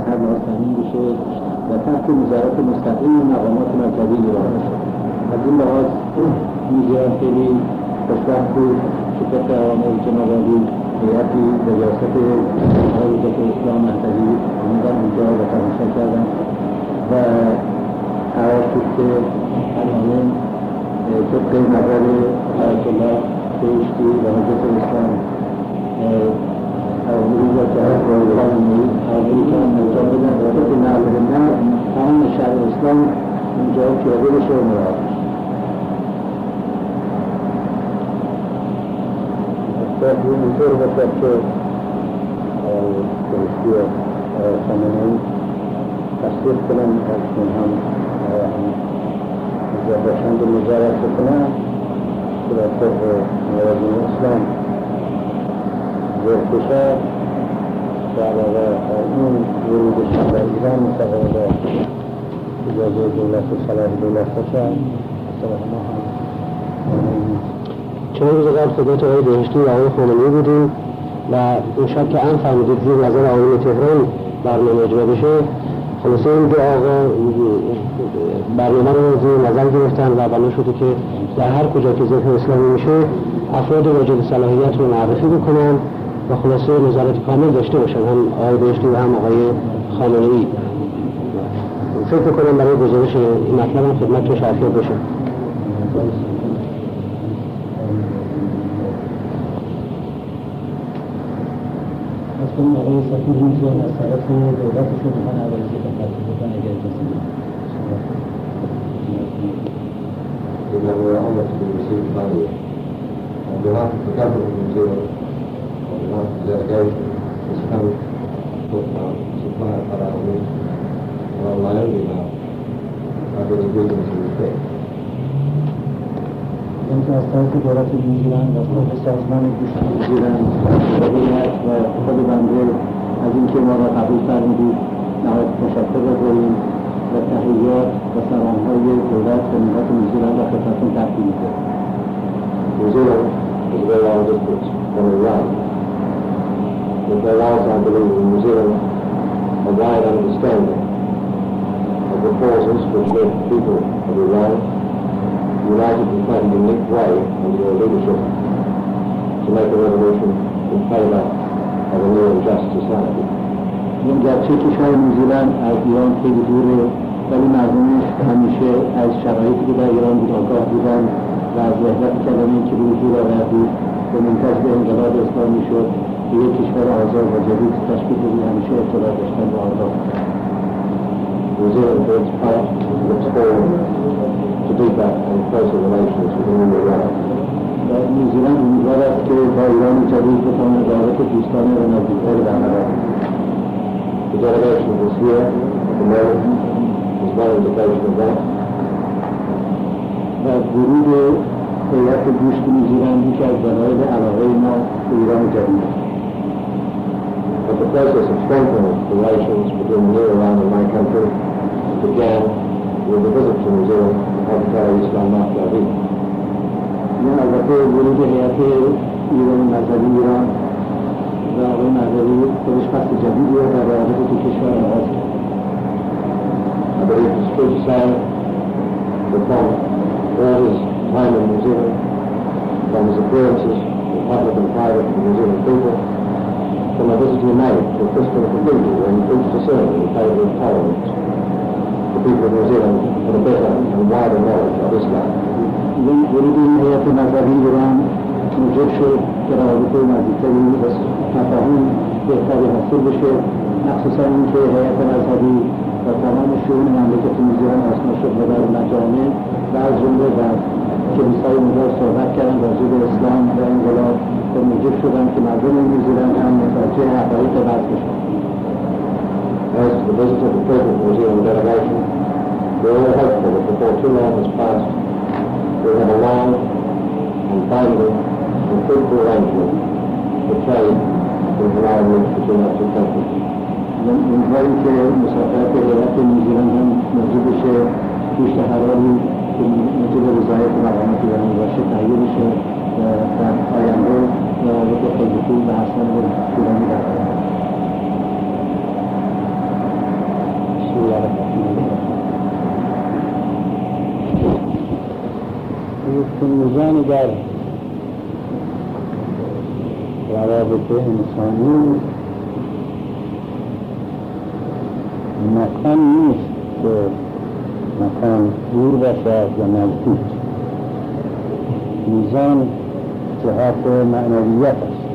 هر لحاظ تامین بشه و تحت نظارت مستقیم مقامات مرکزی ایران بشه. از این لحاظ میزان خیلی خوشبخت بود که طبق اوامر جناب عالی هیئتی به ریاست آقای وزارت اسلام مهدوی اومدن اونجا و تماشا کردن و قرار شد که علائم طبق نظر آیت الله بهشتی و حضرت اسلام اولی را که از اولی که هم انجام بدن و طبق نظر نه تمام شهر اسلام اونجا پیاده بشه و مراد بشه. این اینطور باشد که بهشتی خامنه‌ای تصدیق کنم اکنون هم اجازه باشند و نظارت بکنم که در طبق موازین اسلام زیر کشد و علاوه این ورودشان در ایران مستقل اجازه دولت و صلاح دولت باشد صلاح ما هم چند روز قبل خدمت آقای بهشتی و آقای خامنه‌ای بودیم و این شب که هم فرمودید زیر نظر آقایون تهران برنامه اجرا بشه، خلاصه این دو آقا برنامه رو زیر نظر گرفتن و بنا شده که در هر کجا که ذکر اسلامی میشه افراد واجد صلاحیت رو معرفی بکنن و خلاصه نظارت کامل داشته باشن، هم آقای بهشتی و هم آقای خامنه‌ای. فکر کنم برای گزارش این مطلب هم خدمت تو شرفیت بشه. اصلا آقای سفیر میتونن از طرف دولتشون میخوان عوضی خدمت بکنن اگر اجازه بدن. That we're almost to receive money on behalf of the government of New Zealand, on behalf of the delegation, has come to supply Parawi, and on my own behalf, I've been greetings and respect. که از طرف دولت نیوزیلند و خود سازمان گوشت نیوزیلند و خود بنده از اینکه ما را قبول فرمودید نهایت تشکر داریم و تحیات و سلام‌های دولت و ملت نیوزیلند را خدمتتون تقدیم می‌کنیم. New Zealand is a very long distance from Iran. But there was, I believe, in New Zealand a wide understanding of the causes which led the people of Iran united in quite a unique way under your leadership to make a revolution in favor of a new and just society. این گرچه کشور نیوزیلند از ایران خیلی دوره ولی مردمش همیشه از شرایطی که در ایران بود آگاه بودن و از وحدت کلمه‌ای که به وجود آوردید و منتج به انقلاب اسلامی شد که یک کشور آزاد و جدید تشکیل بدید همیشه اطلاع داشتن و آگاه بودن. New Zealand, for its part, looks forward to deeper and closer relations with the new Iran. نیوزیلند امیدوار است که با ایران جدید بتواند روابط دوستانه و نزدیکتری برقرار کند. The delegation is here at the moment. There's no indication of that. و ورود هیئت گوشت نیوزیلند یکی از دلایل علاقه ما به ایران جدید است. But the process of strengthening relations between New Iran and my country began with the visit to New Zealand of Dr. Islam Mahdavi. این البته ورود هیئت ایران مذهبی ایران و آقای مهدوی خودش فصل جدیدی رو در روابط دو کشور آغاز کرد. I believe it's true to say that from all his time in New Zealand, from his appearances in public and private with New Zealand people, from a visit he made to a Christian cathedral where he preached a sermon in favour of tolerance, the people of New Zealand had a better and wider knowledge of Islam. ورود این هیئت مذهبی ایران موجب شد که روابط نزدیکتری و تفاهم بهتری حاصل بشه، مخصوصا اینکه هیئت مذهبی و تمام شئون مملکت نیوزیلند آشنا شد و در مجامع و از جمله در کلیسای اونجا صحبت کردن راجع به اسلام و انقلاب و موجب شدن که مردم نیوزیلند هم متوجه حقایق وضع بشن. As to the visit of the present New Zealand delegation, we are all hopeful that before too long has passed, we'll have a long and binding and fruitful arrangement for trade and collaboration between our two countries. امیدواریم که مسافرت هیئت نیوزیلند هم موجب بشه گوشت حلالی که موجب رضایت مقامات ایرانی باشه تهیه بشه و در آینده روابط خیلی خوب و حسن و طولانی برقرار. که میزان در روابط انسانی مکان نیست که مکان دور باشد یا نزدیک. میزان جهات معنویت است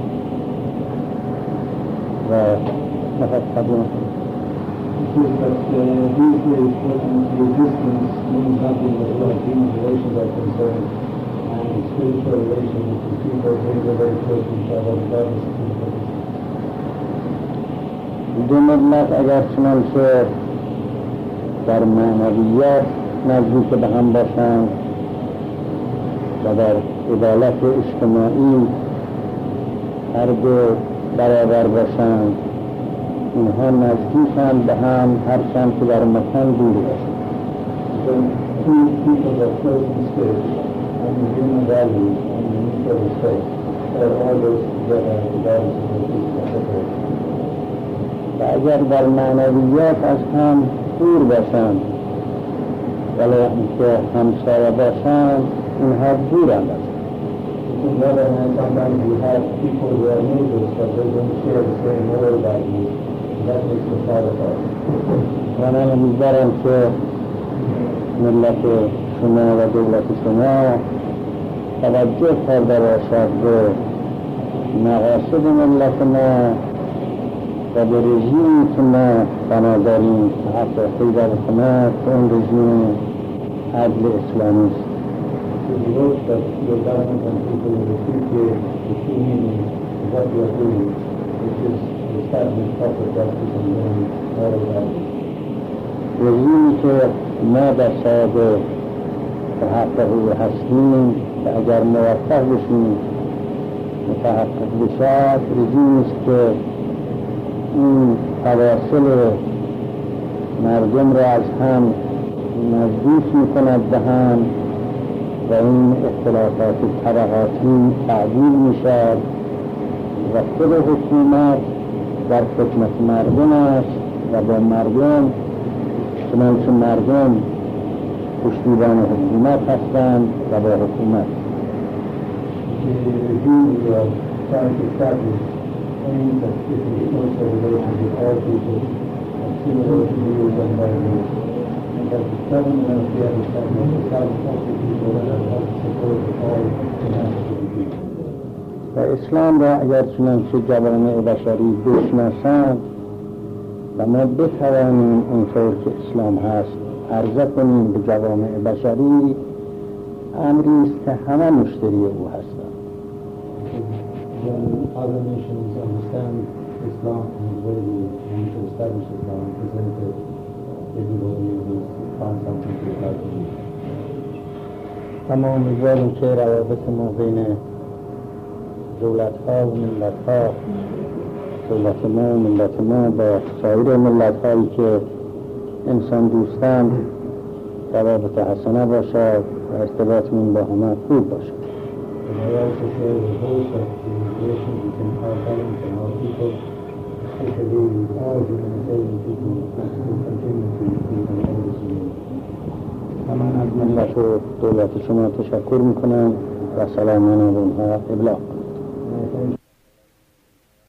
و تفکر These days, the distance means nothing as far as human relations are concerned, and spiritual relations with people bring a very close to each other regardless of physical distance. دو ملت اگر چنانچه در معنویت نزدیک به هم باشند و در عدالت اجتماعی هر دو برابر باشند، اینها نزدیکند به هم هرچند که در مکان دور باشند. When two people are close in spirit, and the human values and the mutual respect are always together regardless of the physical separation. و اگر در معنویات از هم دور باشند ولی اینکه همسایه باشند، اینها دورند است. On the other hand, sometimes you have people who are neighbors, but they don't share the same moral values. That makes the far apart. و من امیدوارم که ملت شما و دولت شما توجه کرده باشد به مقاصد ملت ما و به رژیمی که ما بنا داریم تحقیقی در حکومت که اون رژیم عدل اسلامی است. We hope that your government and people will appreciate the true meaning of what you are doing, which is to establish proper justice and moral values. رژیمی که ما در صاحب تحقق هستیم و اگر موفق بشیم متحقق بشد، رژیمی است که این فواصل مردم را از هم نزدیک می‌کند به هم و این اختلافات طبقاتی تعدیل می‌شود و خود حکومت در خدمت مردم است و با مردم چنانچه مردم پشتیبان حکومت هستند و با حکومت. The regime we are trying to establish aims at keeping social relations with all people and similar views and values, and that the government and the establishment of all people that help support all humanity and people. و اسلام را اگر چنانچه جوامع بشری بشناسند و ما بتوانیم اونطور که اسلام هست عرضه کنیم به جوامع بشری، امری است که همه مشتری او هستند. When other nations understand Islam and the way we want to establish Islam and present it, everybody will find something to apply to it. اما امیدواریم که روابط ما بین دولت‌ها و ملت‌ها، دولت ما و ملت ما با سایر ملت‌هایی که انسان دوستند روابط حسنه باشد و ارتباطمون با همه خوب باشد. And I also share the hope that the relations between our government and our people, especially with all humanitarian people, will continue to improve and always remain. من از ملت و دولت شما تشکر میکنم و سلامانه به اونها ابلاغ.